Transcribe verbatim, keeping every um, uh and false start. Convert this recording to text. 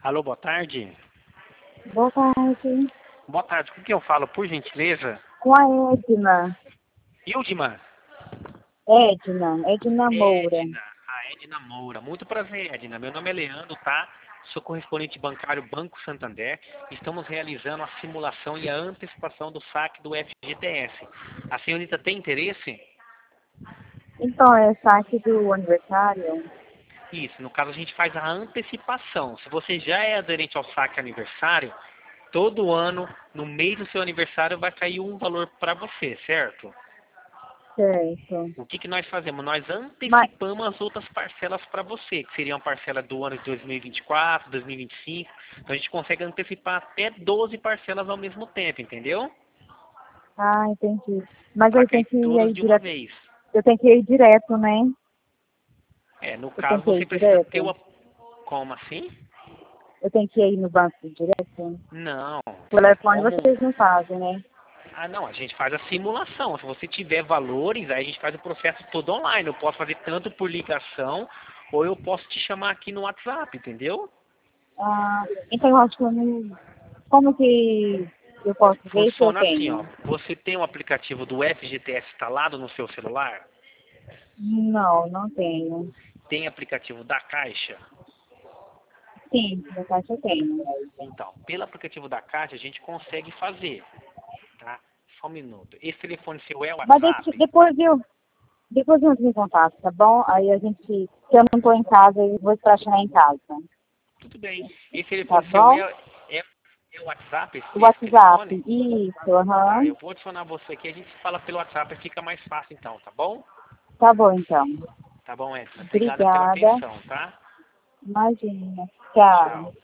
Alô, boa tarde. Boa tarde. Boa tarde, com quem eu falo, por gentileza? Com a Edna. Hildman. Edna. Edna Moura. Edna. A Edna Moura. Muito prazer, Edna. Meu nome é Leandro, tá? Sou correspondente bancário Banco Santander. Estamos realizando a simulação e a antecipação do saque do F G T S. A senhorita tem interesse? Então, é saque do aniversário? Isso, no caso a gente faz a antecipação. Se você já é aderente ao saque aniversário, todo ano, no mês do seu aniversário, vai cair um valor para você, certo? Certo. O que, que nós fazemos? Nós Mas, antecipamos as outras parcelas para você, que seriam parcelas do ano de dois mil e vinte e quatro, dois mil e vinte e cinco. Então a gente consegue antecipar até doze parcelas ao mesmo tempo, entendeu? ah, entendi. Mas Para eu tenho cair que ir todas aí de uma direto. vez. Eu tenho que ir direto, né? É, no Eu tenho caso que você ir precisa ter direto. o... Como assim? Eu tenho que ir no banco direto. Não. O É telefone como... vocês não fazem, né? Ah, não, a gente faz a simulação. Se você tiver valores, aí a gente faz o processo todo online. Eu posso fazer tanto por ligação, ou eu posso te chamar aqui no WhatsApp, entendeu? Ah, então eu acho que eu não... Como que eu posso ver se eu Funciona assim, ó. tenho? Você tem o aplicativo do F G T S instalado no seu celular? Não, não tenho. Tem aplicativo da Caixa? Sim, no caso eu tenho. Então, pelo aplicativo da Caixa a gente consegue fazer, tá? Só um minuto. Esse telefone seu é o Mas deixa- WhatsApp? depois eu, depois eu entro em contato, tá bom? Aí a gente, se eu não estou em casa, eu vou esperar chegar em casa. Tudo bem. Esse Tá telefone seu é, bom? é, é o WhatsApp, O esse, esse WhatsApp, telefone? isso, Tá, aham. eu vou adicionar você aqui, a gente fala pelo WhatsApp, fica mais fácil então, tá bom? Tá bom, então. Tá bom, Edna. Obrigada pela Obrigada. atenção, tá? Imagina. Tchau. Tchau.